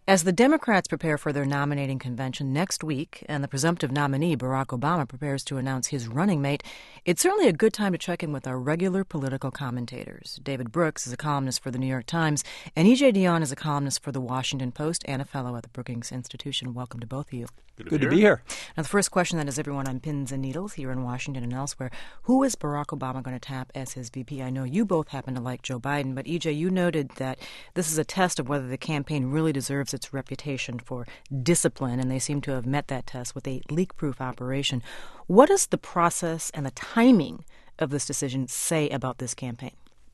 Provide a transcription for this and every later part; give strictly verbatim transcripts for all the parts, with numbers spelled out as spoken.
As the Democrats prepare for their nominating convention next week and the presumptive nominee, Barack Obama, prepares to announce his running mate, it's certainly a good time to check in with our regular political commentators. David Brooks is a columnist for the New York Times, and E J Dionne is a columnist for the Washington Post and a fellow at the Brookings Institution. Welcome to both of you. Good, Good to be here. Now, the first question that is everyone on pins and needles here in Washington and elsewhere, who is Barack Obama going to tap as his V P? I know you both happen to like Joe Biden, but E J, you noted that this is a test of whether the campaign really deserves its reputation for discipline, and they seem to have met that test with a leak-proof operation. What does the process and the timing of this decision say about this campaign?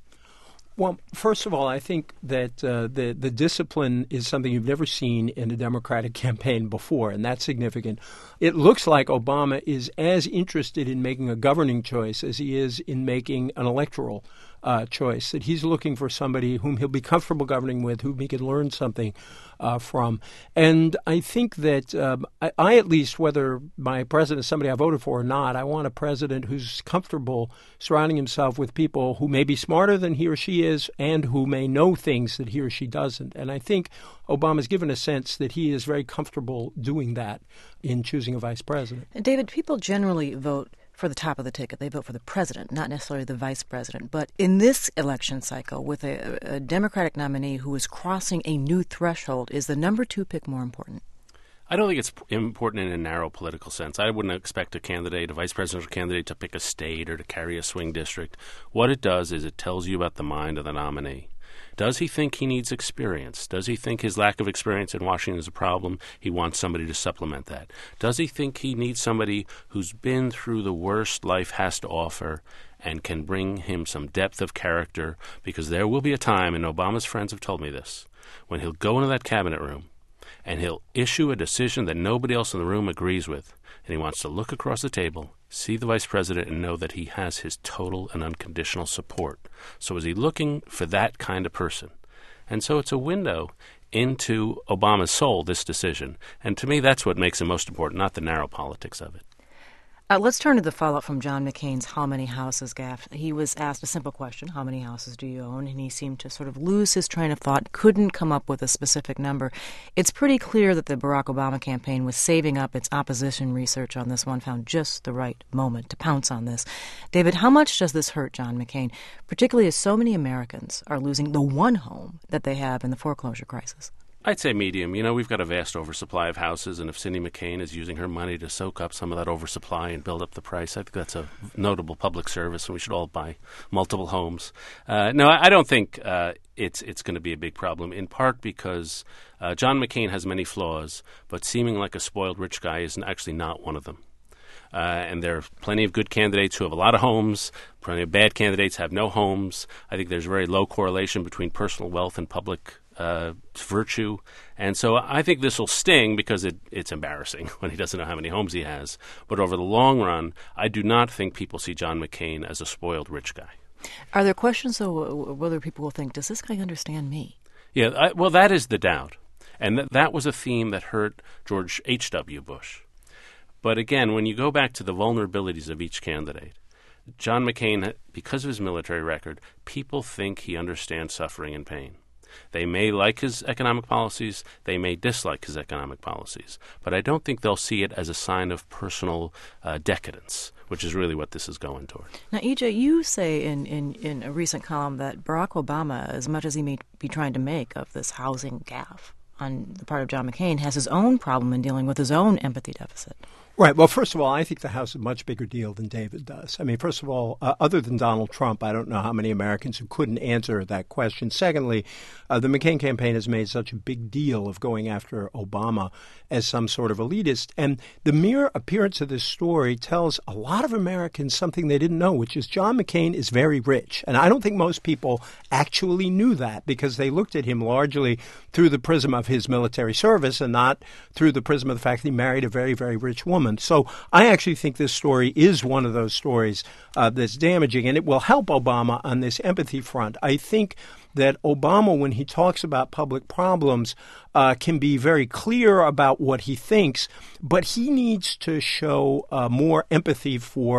Well, first of all, I think that uh, the the discipline is something you've never seen in a Democratic campaign before, and that's significant. It looks like Obama is as interested in making a governing choice as he is in making an electoral uh, choice, that he's looking for somebody whom he'll be comfortable governing with, whom he can learn something uh, from. And I think that um, I, I, at least, whether my president is somebody I voted for or not, I want a president who's comfortable surrounding himself with people who may be smarter than he or she is and who may know things that he or she doesn't. And I think Obama's given a sense that he is very comfortable doing that in choosing a vice president. And David, people generally vote for the top of the ticket. They vote for the president, not necessarily the vice president. But in this election cycle, with a, a Democratic nominee who is crossing a new threshold, is the number two pick more important? I don't think it's important in a narrow political sense. I wouldn't expect a candidate, a vice presidential candidate, to pick a state or to carry a swing district. What it does is it tells you about the mind of the nominee. Does he think he needs experience? Does he think his lack of experience in Washington is a problem? He wants somebody to supplement that. Does he think he needs somebody who's been through the worst life has to offer and can bring him some depth of character? Because there will be a time, and Obama's friends have told me this, when he'll go into that cabinet room and he'll issue a decision that nobody else in the room agrees with, and he wants to look across the table, see the vice president, and know that he has his total and unconditional support. So is he looking for that kind of person? And so it's a window into Obama's soul, this decision. And to me, that's what makes it most important, not the narrow politics of it. Uh, let's turn to the follow-up from John McCain's How Many Houses gaffe. He was asked a simple question, how many houses do you own? And he seemed to sort of lose his train of thought, couldn't come up with a specific number. It's pretty clear that the Barack Obama campaign was saving up its opposition research on this one, found just the right moment to pounce on this. David, how much does this hurt John McCain, particularly as so many Americans are losing the one home that they have in the foreclosure crisis? I'd say medium. You know, we've got a vast oversupply of houses, and if Cindy McCain is using her money to soak up some of that oversupply and build up the price, I think that's a notable public service, and we should all buy multiple homes. Uh, no, I don't think uh, it's it's going to be a big problem, in part because uh, John McCain has many flaws, but seeming like a spoiled rich guy is actually not one of them. Uh, and there are plenty of good candidates who have a lot of homes. Plenty of bad candidates have no homes. I think there's a very low correlation between personal wealth and public Uh, virtue. And so I think this will sting because it, it's embarrassing when he doesn't know how many homes he has. But over the long run, I do not think people see John McCain as a spoiled rich guy. Are there questions, though, whether people will think, does this guy understand me? Yeah, I, well, that is the doubt. And th- that was a theme that hurt George H W. Bush. But again, when you go back to the vulnerabilities of each candidate, John McCain, because of his military record, people think he understands suffering and pain. They may like his economic policies. They may dislike his economic policies. But I don't think they'll see it as a sign of personal uh, decadence, which is really what this is going toward. Now, E J, you say in, in, in a recent column that Barack Obama, as much as he may be trying to make of this housing gaffe on the part of John McCain, has his own problem in dealing with his own empathy deficit. Right. Well, first of all, I think the House is a much bigger deal than David does. I mean, first of all, uh, other than Donald Trump, I don't know how many Americans who couldn't answer that question. Secondly, uh, the McCain campaign has made such a big deal of going after Obama as some sort of elitist. And the mere appearance of this story tells a lot of Americans something they didn't know, which is John McCain is very rich. And I don't think most people actually knew that because they looked at him largely through the prism of his military service and not through the prism of the fact that he married a very, very rich woman. So I actually think this story is one of those stories uh, that's damaging, and it will help Obama on this empathy front. I think that Obama, when he talks about public problems, uh, can be very clear about what he thinks, but he needs to show uh, more empathy for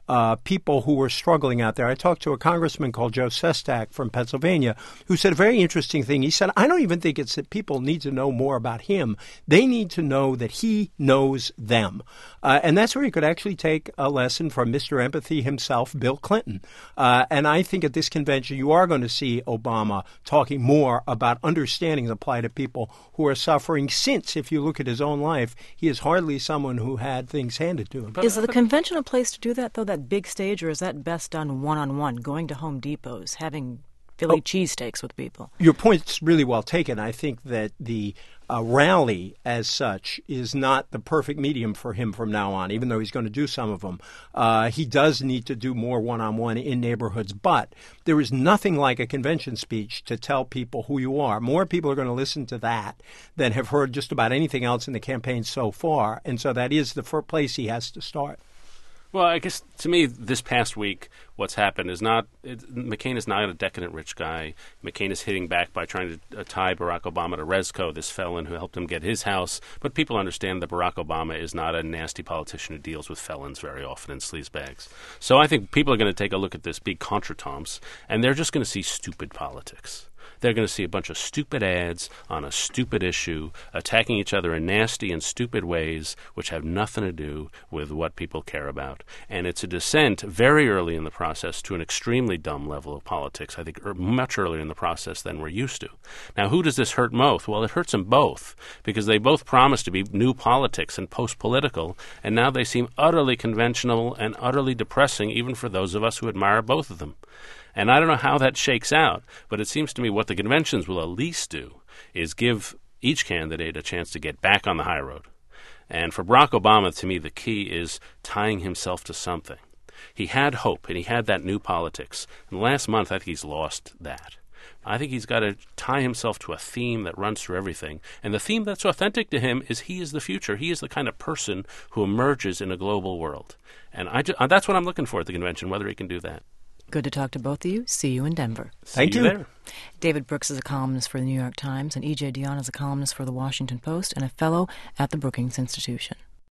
uh, people who were struggling out there. I talked to a congressman called Joe Sestak from Pennsylvania who said a very interesting thing. He said, I don't even think it's that people need to know more about him. They need to know that he knows them. Uh, and that's where you could actually take a lesson from Mister Empathy himself, Bill Clinton. Uh, and I think at this convention you are going to see Obama talking more about understanding the plight of people who are suffering, since, if you look at his own life, he is hardly someone who had things handed to him. But, is the convention a place to do that, though, that big stage, or is that best done one-on-one, going to Home Depots, having Philly oh, cheesesteaks with people? Your point's really well taken. I think that the uh, rally as such is not the perfect medium for him from now on, even though he's going to do some of them. Uh, he does need to do more one-on-one in neighborhoods, but there is nothing like a convention speech to tell people who you are. More people are going to listen to that than have heard just about anything else in the campaign so far, and so that is the first place he has to start. Well, I guess to me, this past week, what's happened is not it, McCain is not a decadent rich guy. McCain is hitting back by trying to uh, tie Barack Obama to Rezko, this felon who helped him get his house. But people understand that Barack Obama is not a nasty politician who deals with felons very often in sleazebags. So I think people are going to take a look at this big contretemps, and they're just going to see stupid politics. They're going to see a bunch of stupid ads on a stupid issue, attacking each other in nasty and stupid ways, which have nothing to do with what people care about. And it's a descent very early in the process to an extremely dumb level of politics, I think much earlier in the process than we're used to. Now, who does this hurt most? Well, it hurts them both, because they both promise to be new politics and post-political, and now they seem utterly conventional and utterly depressing, even for those of us who admire both of them. And I don't know how that shakes out, but it seems to me what the conventions will at least do is give each candidate a chance to get back on the high road. And for Barack Obama, to me, the key is tying himself to something. He had hope, and he had that new politics. And last month, I think he's lost that. I think he's got to tie himself to a theme that runs through everything. And the theme that's authentic to him is he is the future. He is the kind of person who emerges in a global world. And I just, that's what I'm looking for at the convention, whether he can do that. Good to talk to both of you. See you in Denver. Thank See you. you there. David Brooks is a columnist for the New York Times, and E J Dionne is a columnist for the Washington Post and a fellow at the Brookings Institution.